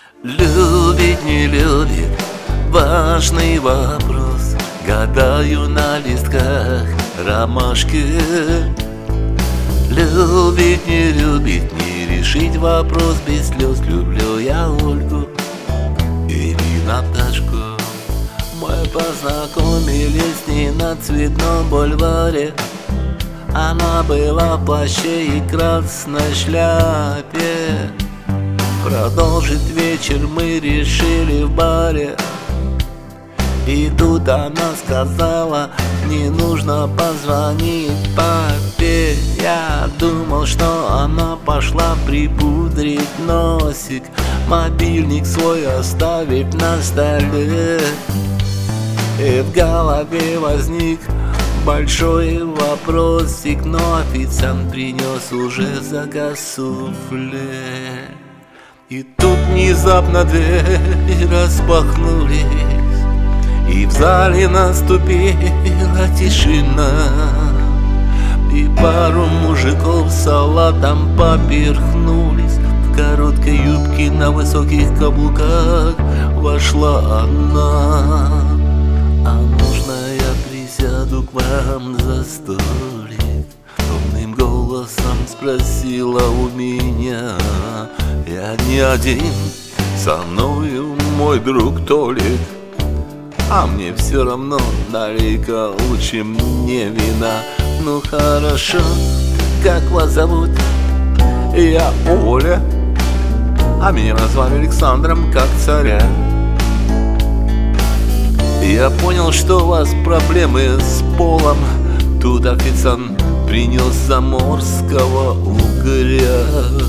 Любит, не любит, важный вопрос. Гадаю на листках ромашки. Любит, не любит, не решить вопрос без слез. Люблю я Ольгу или Наташку. Мы познакомились с ней на Цветном бульваре. Она была в плаще и красной шляпе. Продолжить вечер мы решили в баре. И тут она сказала: не нужно позвонить папе. Я думал, что она пошла припудрить носик, мобильник свой оставив на столе. И в голове возник большой вопросик, но официант принес уже заказ суфле. И тут внезапно двери распахнулись, и в зале наступила тишина. И пару мужиков салатом поперхнулись. В короткой юбке на высоких каблуках вошла она. А можно я присяду к вам за столик? Томным голосом спросила у меня. Я не один, со мною мой друг Толик. А мне все равно, налей-ка лучше мне вина. Ну хорошо, как вас зовут? Я Оля, а меня назвали Александром, как царя. Я понял, что у вас проблемы с полом. Тут официант принес заморского угря.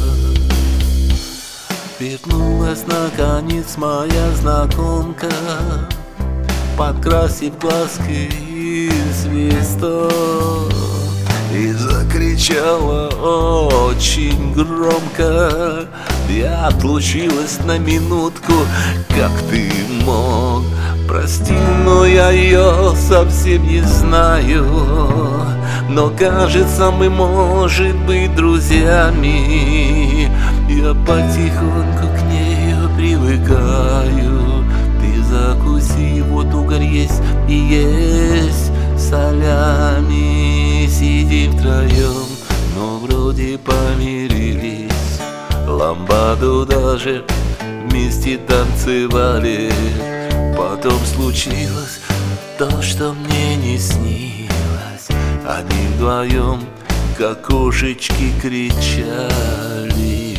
Вернулась наконец моя знакомка, подкрасив глазки и свисток, и закричала очень громко: я отлучилась на минутку, как ты мог? Прости, но я ее совсем не знаю, но кажется, мы, может быть, друзьями. Я потихоньку к нею привыкаю. Ты закуси, вот угорь есть и есть солями. Сидим втроем, но вроде помирились. Ламбаду даже вместе танцевали. Потом случилось то, что мне не снилось. Они вдвоем, как кошечки, кричали.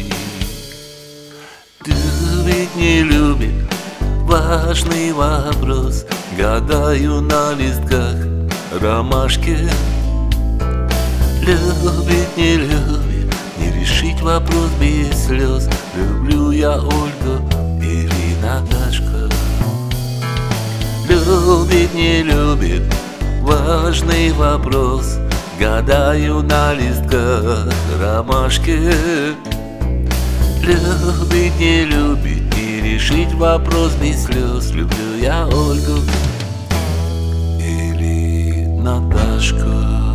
Любит, не любит, важный вопрос. Гадаю на листках ромашки. Любит, не любит, не решить вопрос без слез. Люблю я Ольгу или Наташку. Любит, не любит, важный вопрос. Гадаю на листках ромашки. Любит, не любит, и решить вопрос без слез. Люблю я Ольгу или Наташку.